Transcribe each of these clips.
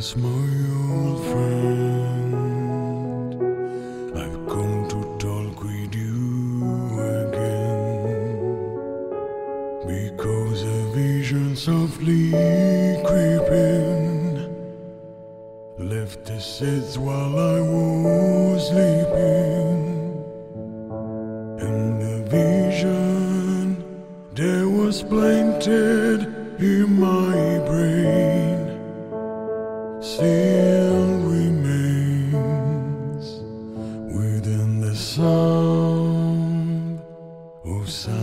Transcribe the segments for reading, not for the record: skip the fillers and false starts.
Silence, my old friend, I've come to talk with you again, because a vision softly creeping left the seeds while I was sleeping, and the vision that was planted in my brain still remains within the sound of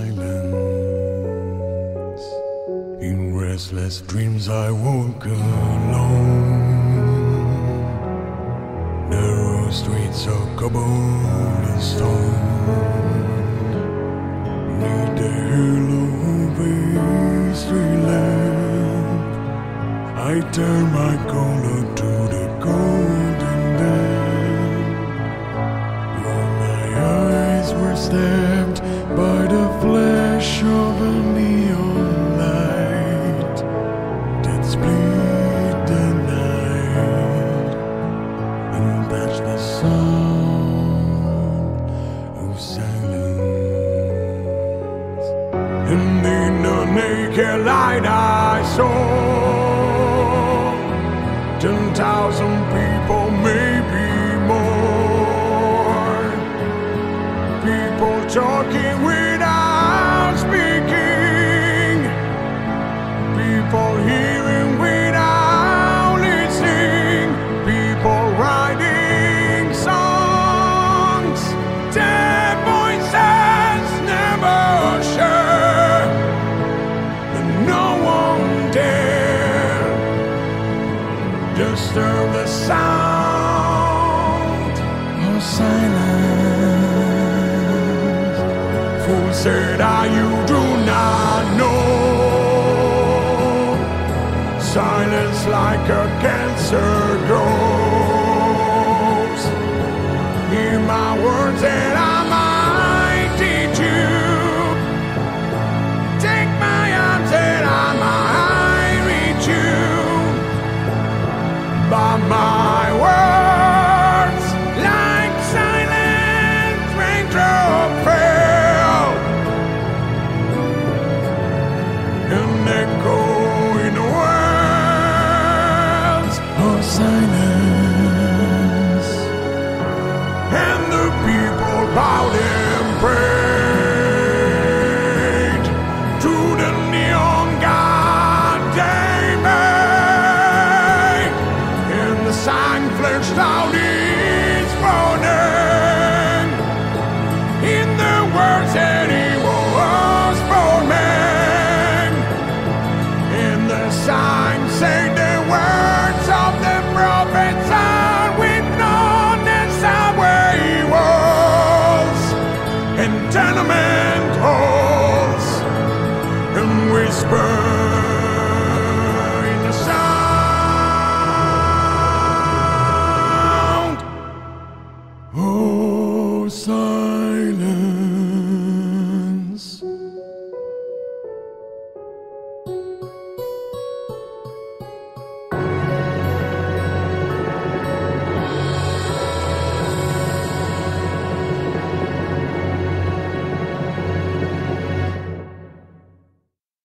silence. In restless dreams I walk alone, narrow streets of cobblestone, neath the halo of a street lamp, I turn my collar to the golden lamp. When my eyes were stabbed by the flash of a neon light that split the night and touched the sound of silence. And in the naked light I saw 10,000 people, maybe more. People talking without speaking. People hearing without listening. People writing songs. Their voices never share, and no one dare disturb the sound of silence. Fool said, you do not know. Silence like a cancer grows. Hear my words and I might teach you. Take my arms and I might reach you. By my words, like silent raindrop fell, and echo in the worlds of silence, and the people bowed and prayed to the neon god they made. The sign flashed out its burning in the words that he was born man. And the sign said the words of the prophets are with knowledge of where he was, and tenement halls and whisper in the sound. Oh, silence.